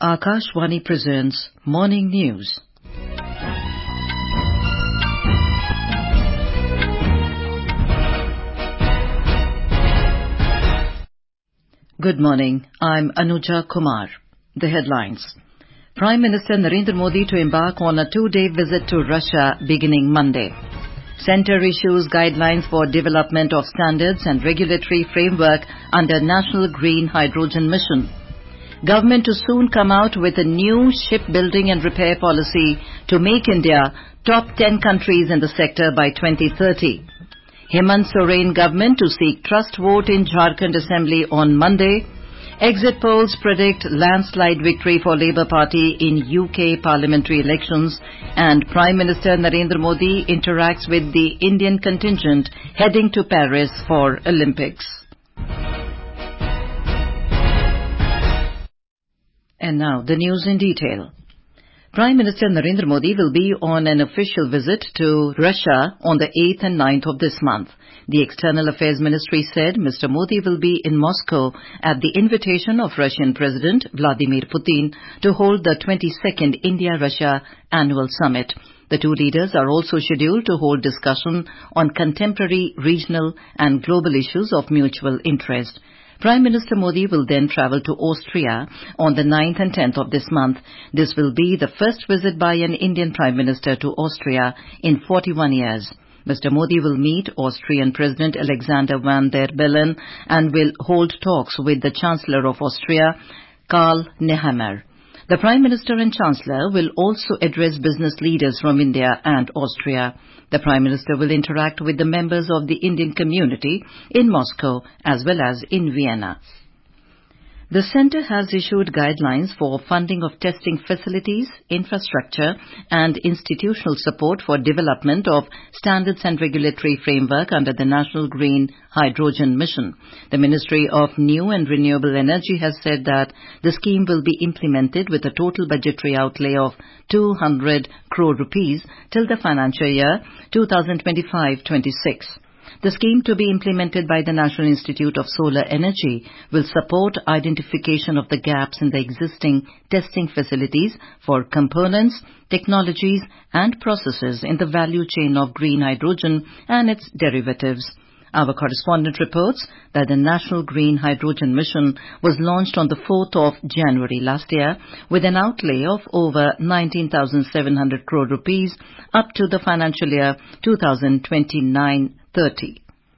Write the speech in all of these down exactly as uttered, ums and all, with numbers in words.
Akashvani presents Morning News. Good morning. I'm Anuja Kumar. The headlines. Prime Minister Narendra Modi to embark on a two-day visit to Russia beginning Monday. Centre issues guidelines for development of standards and regulatory framework under National Green Hydrogen Mission. Government to soon come out with a new shipbuilding and repair policy to make India top ten countries in the sector by twenty thirty. Hemant Soren government to seek trust vote in Jharkhand Assembly on Monday. Exit polls predict landslide victory for Labour Party in U K parliamentary elections, and Prime Minister Narendra Modi interacts with the Indian contingent heading to Paris for Olympics. And now the news in detail. Prime Minister Narendra Modi will be on an official visit to Russia on the eighth and ninth of this month. The External Affairs Ministry said Mister Modi will be in Moscow at the invitation of Russian President Vladimir Putin to hold the twenty-second India-Russia Annual Summit. The two leaders are also scheduled to hold discussion on contemporary regional and global issues of mutual interest. Prime Minister Modi will then travel to Austria on the ninth and tenth of this month. This will be the first visit by an Indian Prime Minister to Austria in forty-one years. Mister Modi will meet Austrian President Alexander Van der Bellen and will hold talks with the Chancellor of Austria, Karl Nehammer. The Prime Minister and Chancellor will also address business leaders from India and Austria. The Prime Minister will interact with the members of the Indian community in Moscow as well as in Vienna. The Centre has issued guidelines for funding of testing facilities, infrastructure and institutional support for development of standards and regulatory framework under the National Green Hydrogen Mission. The Ministry of New and Renewable Energy has said that the scheme will be implemented with a total budgetary outlay of two hundred crore rupees till the financial year twenty twenty-five twenty-six. The scheme to be implemented by the National Institute of Solar Energy will support identification of the gaps in the existing testing facilities for components, technologies and processes in the value chain of green hydrogen and its derivatives. Our correspondent reports that the National Green Hydrogen Mission was launched on the fourth of January last year with an outlay of over nineteen thousand seven hundred crore rupees up to the financial year twenty twenty-nine thirty.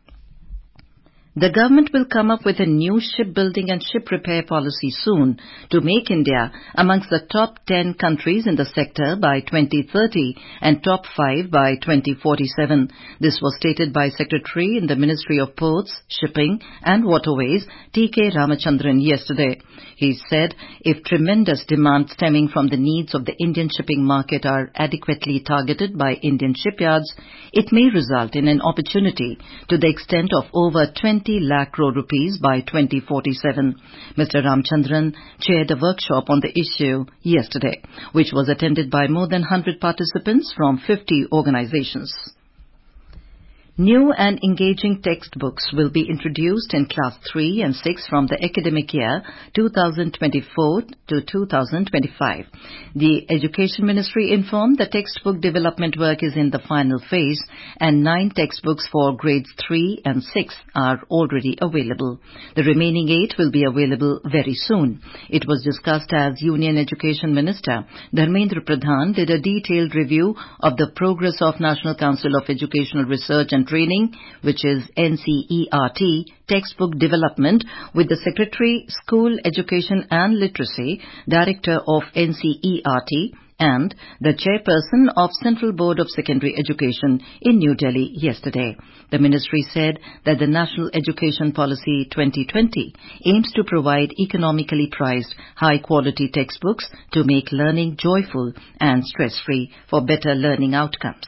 The government will come up with a new shipbuilding and ship repair policy soon to make India amongst the top ten countries in the sector by twenty thirty and top five by twenty forty-seven. This was stated by Secretary in the Ministry of Ports, Shipping and Waterways, T K Ramachandran, yesterday. He said if tremendous demand stemming from the needs of the Indian shipping market are adequately targeted by Indian shipyards, it may result in an opportunity to the extent of over twenty lakh crore rupees by twenty forty-seven. Mister Ramachandran chaired a workshop on the issue yesterday, which was attended by more than one hundred participants from fifty organizations. New and engaging textbooks will be introduced in Class three and six from the academic year twenty twenty-four to twenty twenty-five. The Education Ministry informed the textbook development work is in the final phase and nine textbooks for grades three and six are already available. The remaining eight will be available very soon. It was discussed as Union Education Minister Dharmendra Pradhan did a detailed review of the progress of National Council of Educational Research and Training, which is N C E R T, textbook development with the Secretary, School Education and Literacy, Director of N C E R T and the Chairperson of Central Board of Secondary Education in New Delhi yesterday. The ministry said that the National Education Policy twenty twenty aims to provide economically priced, high-quality textbooks to make learning joyful and stress-free for better learning outcomes.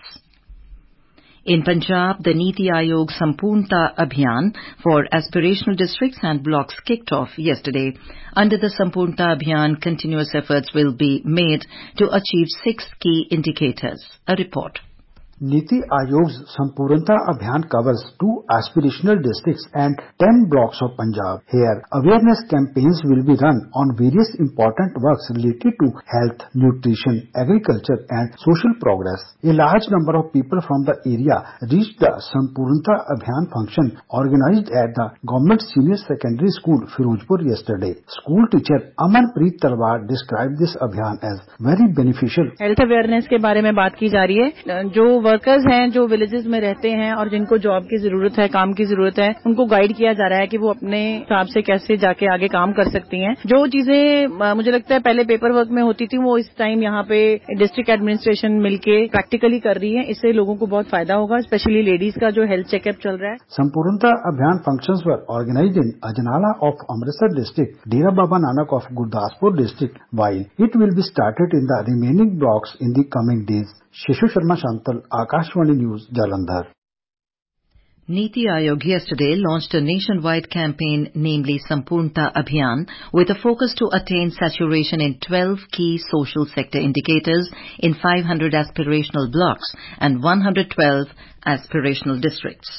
In Punjab, the Niti Aayog Sampurnta Abhiyan for aspirational districts and blocks kicked off yesterday. Under the Sampurnta Abhiyan, continuous efforts will be made to achieve six key indicators. A report. Niti Aayog's Sampurnata Abhiyan covers two aspirational districts and ten blocks of Punjab. Here, awareness campaigns will be run on various important works related to health, nutrition, agriculture and social progress. A large number of people from the area reached the Sampurnata Abhiyan function organized at the Government Senior Secondary School, Firozpur yesterday. School teacher Amanpreet Talwar described this Abhiyan as very beneficial. Health awareness के बारे में बात की जा रही है. जो workers हैं जो विलेजेस में रहते हैं और जिनको जॉब की जरूरत है, काम की जरूरत है, उनको गाइड किया जा रहा है कि वो अपने हिसाब से कैसे जाके आगे काम कर सकती हैं. जो चीजें मुझे लगता है पहले पेपर वर्क में होती थी वो इस टाइम यहाँ पे डिस्ट्रिक्ट एडमिनिस्ट्रेशन मिलके प्रैक्टिकली कर रही है. इससे लोगों को बहुत फायदा होगा, स्पेशली लेडीज का जो हेल्थ चेकअप चल रहा है. Sampoornata Abhiyan functions were organised in Ajnala of Amritsar district, Dera Baba Nanak of Gurdaspur district, while it will be started in the remaining blocks in the coming days. Shishu Sharma Shantal, Akashvani News, Jalandhar. Niti Aayog yesterday launched a nationwide campaign, namely Sampurnata Abhiyan, with a focus to attain saturation in twelve key social sector indicators in five hundred aspirational blocks and one hundred twelve aspirational districts.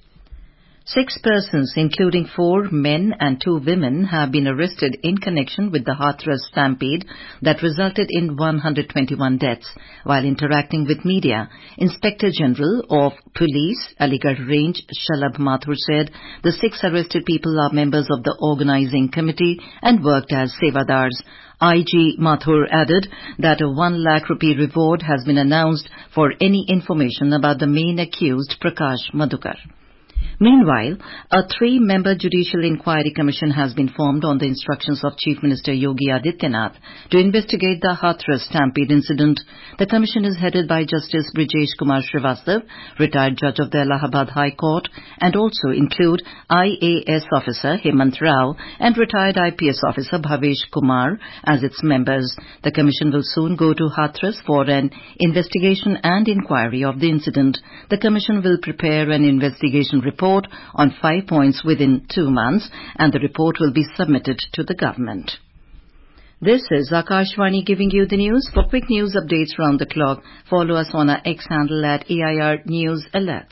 Six persons, including four men and two women, have been arrested in connection with the Hathras stampede that resulted in one hundred twenty-one deaths. While interacting with media, Inspector General of Police, Aligarh Range, Shalabh Mathur said the six arrested people are members of the organizing committee and worked as sevadars. I G Mathur added that a one lakh rupee reward has been announced for any information about the main accused, Prakash Madhukar. Meanwhile, a three-member Judicial Inquiry Commission has been formed on the instructions of Chief Minister Yogi Adityanath to investigate the Hathras stampede incident. The commission is headed by Justice Brijesh Kumar Srivastav, retired judge of the Allahabad High Court, and also include I A S officer Hemant Rao and retired I P S officer Bhavesh Kumar as its members. The commission will soon go to Hathras for an investigation and inquiry of the incident. The commission will prepare an investigation report on five points within two months, and the report will be submitted to the government. This is Akashvani giving you the news. For quick news updates round the clock, follow us on our X handle at A I R News Alerts.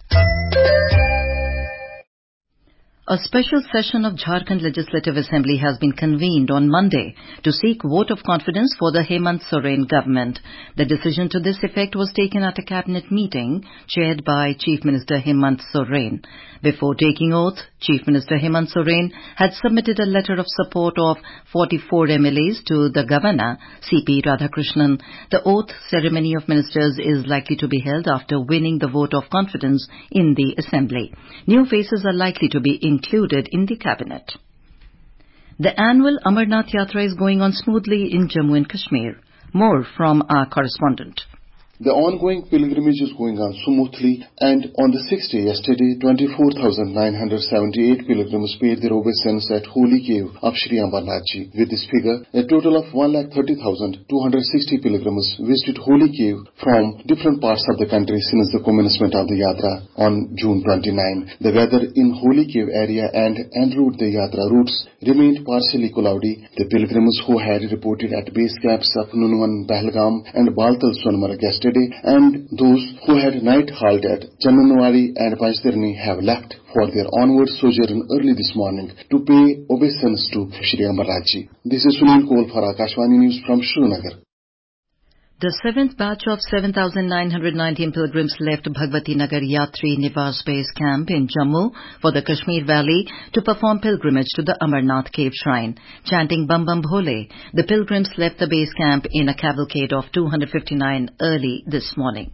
A special session of Jharkhand Legislative Assembly has been convened on Monday to seek vote of confidence for the Hemant Soren government. The decision to this effect was taken at a cabinet meeting chaired by Chief Minister Hemant Soren. Before taking oath, Chief Minister Hemant Soren had submitted a letter of support of forty-four M L As to the Governor, C P Radhakrishnan. The oath ceremony of ministers is likely to be held after winning the vote of confidence in the Assembly. New faces are likely to be included in the cabinet. The annual Amarnath Yatra is going on smoothly in Jammu and Kashmir. More from our correspondent. The ongoing pilgrimage is going on smoothly, and on the sixth day yesterday, twenty-four thousand nine hundred seventy-eight pilgrims paid their obeisance at Holy Cave of Shri Ambarnath Ji. With this figure, a total of one lakh thirty thousand two hundred sixty pilgrims visited Holy Cave from different parts of the country since the commencement of the Yatra on June twenty-ninth. The weather in Holy Cave area and en route the Yatra routes remained partially cloudy. The pilgrims who had reported at base camps of Nunwan, Pahalgam and Baltal Sonmarg yesterday and those who had night halt at Chamanwari and Pachdarni have left for their onward sojourn early this morning to pay obeisance to Shri Ambarnath Ji. This is Sunil Kohl for Akashvani News from Srinagar. The seventh batch of seven thousand nine hundred nineteen pilgrims left Bhagwati Nagar Yatri Niwas Base Camp in Jammu for the Kashmir Valley to perform pilgrimage to the Amarnath Cave Shrine. Chanting Bam Bam Bhole, the pilgrims left the base camp in a cavalcade of two hundred fifty-nine early this morning.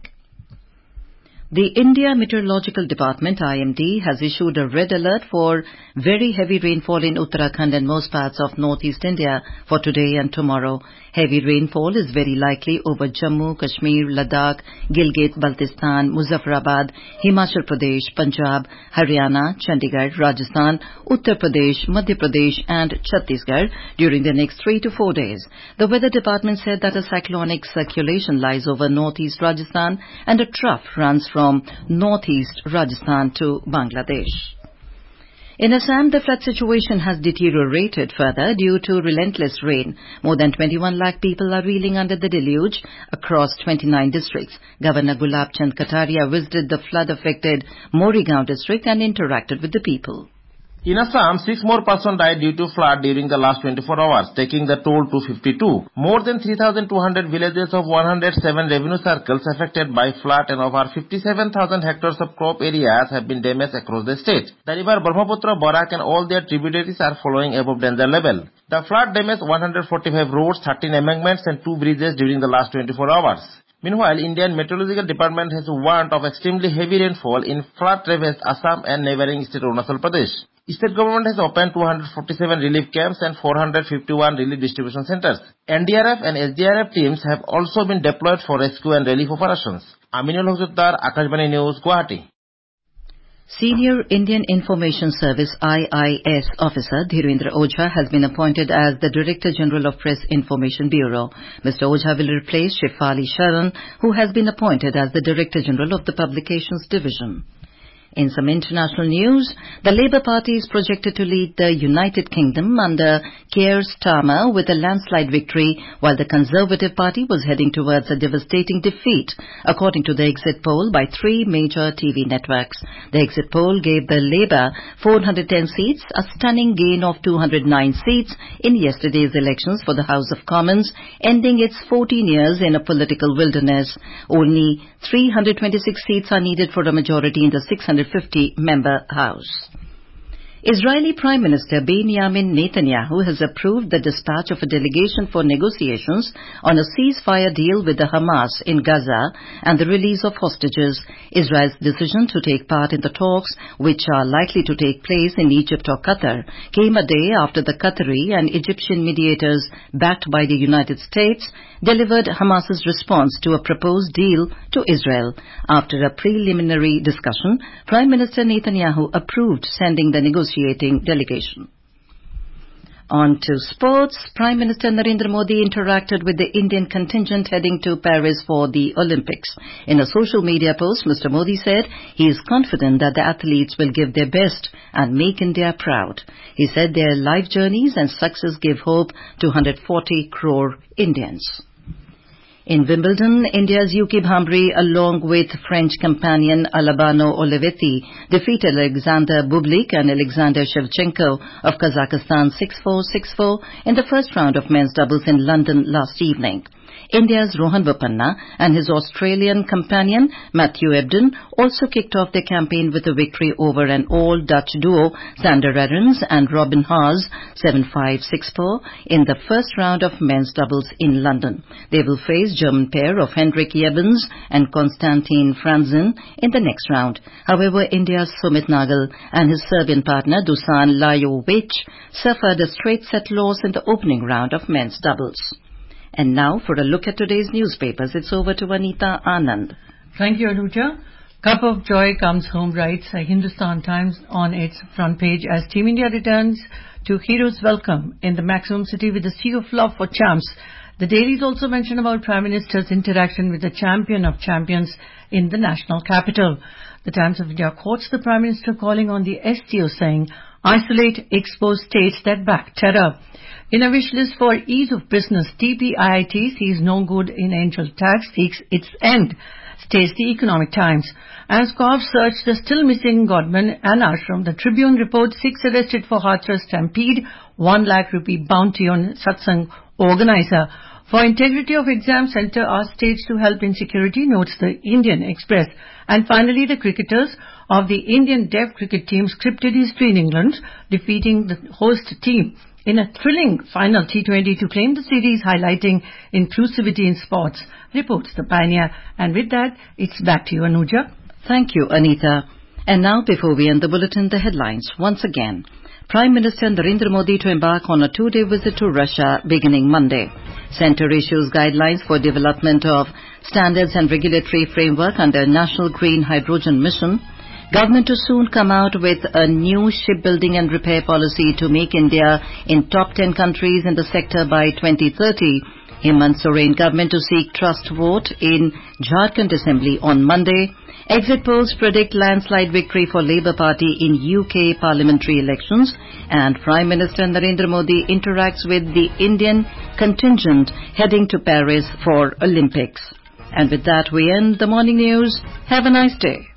The India Meteorological Department, I M D, has issued a red alert for very heavy rainfall in Uttarakhand and most parts of northeast India for today and tomorrow. Heavy rainfall is very likely over Jammu, Kashmir, Ladakh, Gilgit, Baltistan, Muzaffarabad, Himachal Pradesh, Punjab, Haryana, Chandigarh, Rajasthan, Uttar Pradesh, Madhya Pradesh and Chhattisgarh during the next three to four days. The Weather Department said that a cyclonic circulation lies over northeast Rajasthan and a trough runs from northeast Rajasthan to Bangladesh. In Assam, the flood situation has deteriorated further due to relentless rain. More than twenty-one lakh people are reeling under the deluge across twenty-nine districts. Governor Gulab Chand Kataria visited the flood-affected Morigaon district and interacted with the people. In Assam, six more persons died due to flood during the last twenty-four hours, taking the toll to fifty-two. More than three thousand two hundred villages of one hundred seven revenue circles affected by flood and over fifty-seven thousand hectares of crop areas have been damaged across the state. The river Brahmaputra, Barak and all their tributaries are flowing above danger level. The flood damaged one hundred forty-five roads, thirteen embankments and two bridges during the last twenty-four hours. Meanwhile, Indian Meteorological Department has warned of extremely heavy rainfall in flood-ravaged Assam and neighboring state Arunachal Pradesh. State government has opened two hundred forty-seven relief camps and four hundred fifty-one relief distribution centers. N D R F and S D R F teams have also been deployed for rescue and relief operations. Aminul Hujjatdar, Akashvani News, Guwahati. Senior Indian Information Service I I S officer Dhirendra Ojha has been appointed as the Director General of Press Information Bureau. Mister Ojha will replace Shefali Sharan, who has been appointed as the Director General of the Publications Division. In some international news, the Labour Party is projected to lead the United Kingdom under Keir Starmer with a landslide victory, while the Conservative Party was heading towards a devastating defeat, according to the exit poll by three major T V networks. The exit poll gave the Labour four hundred ten seats, a stunning gain of two hundred nine seats in yesterday's elections for the House of Commons, ending its fourteen years in a political wilderness. Only three hundred twenty-six seats are needed for a majority in the six hundred fifty member House. Israeli Prime Minister Benjamin Netanyahu has approved the dispatch of a delegation for negotiations on a ceasefire deal with the Hamas in Gaza and the release of hostages. Israel's decision to take part in the talks, which are likely to take place in Egypt or Qatar, came a day after the Qatari and Egyptian mediators, backed by the United States, delivered Hamas's response to a proposed deal to Israel. After a preliminary discussion, Prime Minister Netanyahu approved sending the negotiations delegation. On to sports. Prime Minister Narendra Modi interacted with the Indian contingent heading to Paris for the Olympics. In a social media post, Mister Modi said he is confident that the athletes will give their best and make India proud. He said their life journeys and success give hope to one hundred forty crore Indians. In Wimbledon, India's Yuki Bhambri, along with French companion Albano Olivetti, defeated Alexander Bublik and Alexander Shevchenko of Kazakhstan six four, six four in the first round of men's doubles in London last evening. India's Rohan Bopanna and his Australian companion Matthew Ebden also kicked off their campaign with a victory over an all-Dutch duo Sander Arons and Robin Haas seven five, six four in the first round of men's doubles in London. They will face German pair of Hendrik Jebens and Konstantin Franzen in the next round. However, India's Sumit Nagal and his Serbian partner Dusan Lajovic suffered a straight set loss in the opening round of men's doubles. And now for a look at today's newspapers, it's over to Anita Anand. Thank you, Anuja. Cup of joy comes home, writes Hindustan Times on its front page as Team India returns to heroes' welcome in the Maximum City with a sea of love for champs. The dailies also mention about Prime Minister's interaction with the champion of champions in the national capital. The Times of India quotes the Prime Minister calling on the S T O saying, isolate, expose states that back terror. In a wish list for ease of business, T P I I T sees no good in angel tax, seeks its end, states the Economic Times. As cops search the still missing Godman and Ashram, the Tribune reports six arrested for Hathras stampede, one lakh rupee bounty on satsang organizer. For integrity of exam center are staged to help in security, notes the Indian Express. And finally, the cricketers of the Indian Deaf cricket team scripted history in England, defeating the host team in a thrilling final T twenty to claim the series, highlighting inclusivity in sports, reports the Pioneer. And with that, it's back to you, Anuja. Thank you, Anita. And now, before we end the bulletin, the headlines once again. Prime Minister Narendra Modi to embark on a two-day visit to Russia beginning Monday. Centre issues guidelines for development of standards and regulatory framework under National Green Hydrogen Mission. Government to soon come out with a new shipbuilding and repair policy to make India in top ten countries in the sector by twenty thirty. Hemant Soren government to seek trust vote in Jharkhand Assembly on Monday. Exit polls predict landslide victory for Labour Party in U K parliamentary elections. And Prime Minister Narendra Modi interacts with the Indian contingent heading to Paris for Olympics. And with that we end the morning news. Have a nice day.